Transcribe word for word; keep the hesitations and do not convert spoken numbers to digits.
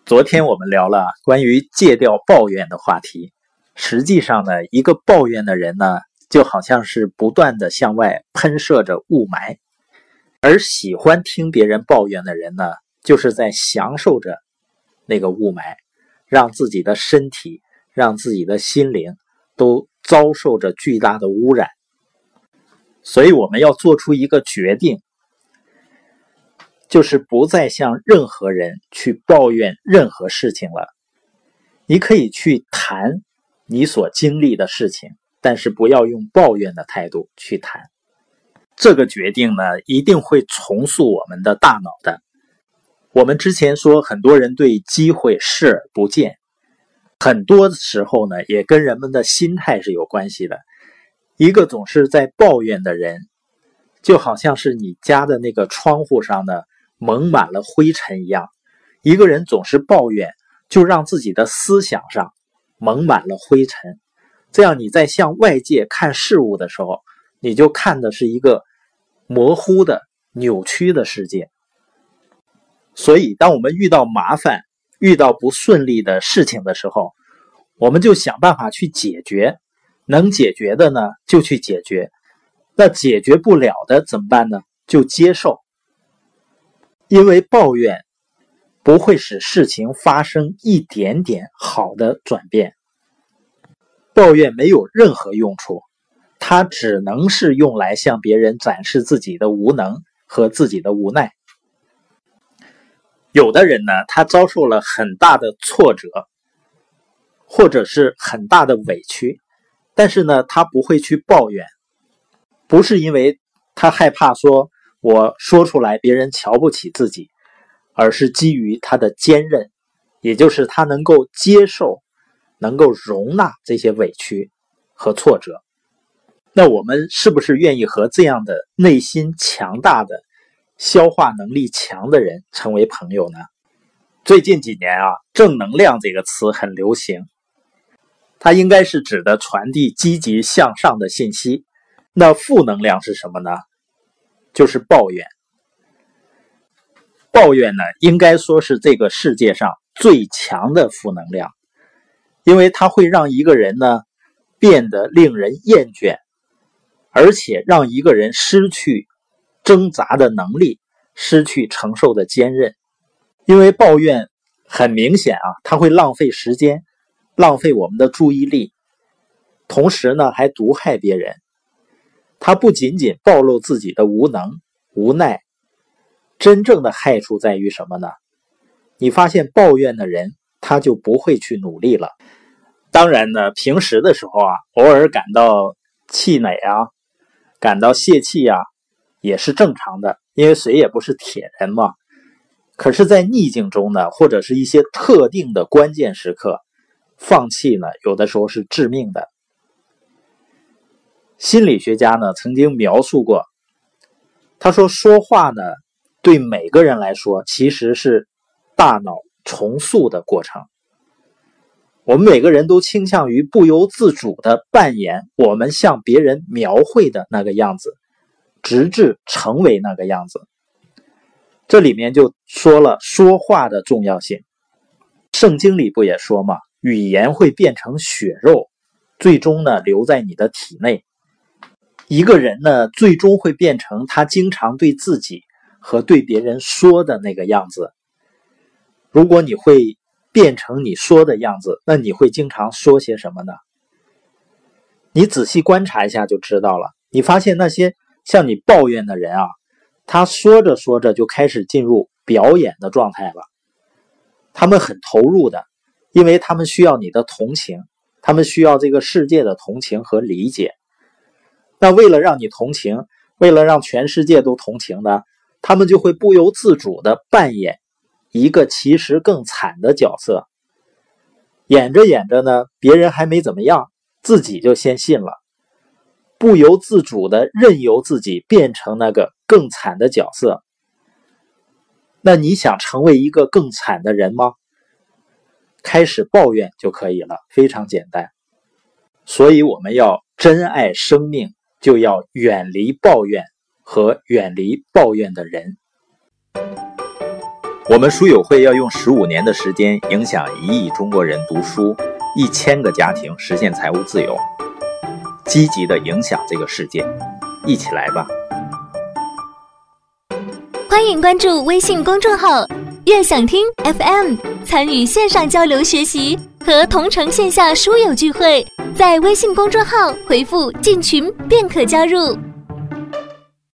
昨天我们聊了关于戒掉抱怨的话题。实际上呢，一个抱怨的人呢，就好像是不断的向外喷射着雾霾，而喜欢听别人抱怨的人呢，就是在享受着那个雾霾，让自己的身体，让自己的心灵都遭受着巨大的污染。所以我们要做出一个决定，就是不再向任何人去抱怨任何事情了。你可以去谈你所经历的事情，但是不要用抱怨的态度去谈。这个决定呢，一定会重塑我们的大脑的。我们之前说，很多人对机会视而不见，很多时候呢，也跟人们的心态是有关系的。一个总是在抱怨的人，就好像是你家的那个窗户上呢蒙满了灰尘一样。一个人总是抱怨，就让自己的思想上蒙满了灰尘，这样你在向外界看事物的时候，你就看的是一个模糊的扭曲的世界。所以当我们遇到麻烦，遇到不顺利的事情的时候，我们就想办法去解决，能解决的呢就去解决，那解决不了的怎么办呢？就接受。因为抱怨不会使事情发生一点点好的转变，抱怨没有任何用处，它只能是用来向别人展示自己的无能和自己的无奈。有的人呢，他遭受了很大的挫折，或者是很大的委屈，但是呢，他不会去抱怨，不是因为他害怕说我说出来别人瞧不起自己，而是基于他的坚韧，也就是他能够接受，能够容纳这些委屈和挫折。那我们是不是愿意和这样的内心强大的、消化能力强的人成为朋友呢？最近几年啊，正能量这个词很流行，它应该是指的传递积极向上的信息。那负能量是什么呢？就是抱怨。抱怨呢，应该说是这个世界上最强的负能量，因为它会让一个人呢变得令人厌倦，而且让一个人失去挣扎的能力，失去承受的坚韧。因为抱怨很明显啊，它会浪费时间，浪费我们的注意力，同时呢还毒害别人。它不仅仅暴露自己的无能无奈，真正的害处在于什么呢？你发现抱怨的人，他就不会去努力了。当然呢，平时的时候啊，偶尔感到气馁啊，感到泄气啊，也是正常的，因为谁也不是铁人嘛。可是在逆境中呢，或者是一些特定的关键时刻，放弃呢，有的时候是致命的。心理学家呢曾经描述过，他说说话呢对每个人来说其实是大脑重塑的过程。我们每个人都倾向于不由自主地扮演我们向别人描绘的那个样子，直至成为那个样子。这里面就说了说话的重要性。圣经里不也说嘛，语言会变成血肉，最终呢留在你的体内。一个人呢最终会变成他经常对自己和对别人说的那个样子。如果你会变成你说的样子，那你会经常说些什么呢？你仔细观察一下就知道了。你发现那些向你抱怨的人啊，他说着说着就开始进入表演的状态了。他们很投入的，因为他们需要你的同情，他们需要这个世界的同情和理解。那为了让你同情，为了让全世界都同情呢，他们就会不由自主地扮演一个其实更惨的角色。演着演着呢，别人还没怎么样，自己就先信了，不由自主地任由自己变成那个更惨的角色。那你想成为一个更惨的人吗？开始抱怨就可以了，非常简单。所以我们要珍爱生命，就要远离抱怨和远离抱怨的人。 我们书友会要用十五年的时间，影响一亿中国人读书，一千个家庭实现财务自由，积极的影响这个世界，一起来吧！ 欢迎关注微信公众号悦享听 F M， 参与线上交流学习和同城线下书友聚会，在微信公众号回复进群便可加入。